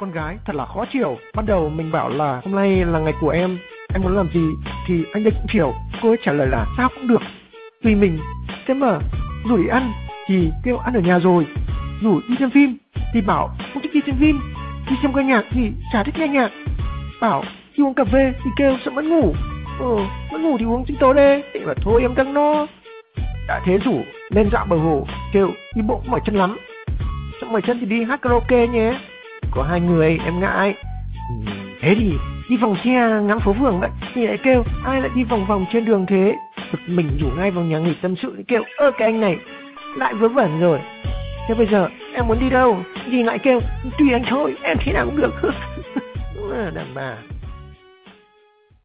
con gái thật là khó chiều. Ban đầu mình bảo là hôm nay là ngày của em muốn làm gì thì anh đây cũng chiều. Cô ấy trả lời là sao cũng được, tùy mình. Thế mà rủ đi ăn thì kêu ăn ở nhà rồi, rủ đi xem phim thì bảo không thích đi xem phim, đi xem ca nhạc thì chả thích nghe nhạc, bảo đi uống cà phê thì kêu sợ mất ngủ. Mất ngủ thì uống sinh tố đê. Thì bảo thôi em đang no. Đã thế rủ lên dạo bờ hồ, kêu đi bộ mỏi chân lắm, xong mỏi chân thì đi hát karaoke nhé. Có hai người em ngại. Thế thì đi vòng xe ngắm phố phường vậy, thì lại kêu ai lại đi vòng vòng trên đường thế. Bực mình rủ ngay vào nhà nghỉ tâm sự thì kêu cái anh này lại vớ vẩn rồi. Thế bây giờ em muốn đi đâu thì lại kêu tùy anh thôi, em thế nào cũng được. Đúng là đàn bà.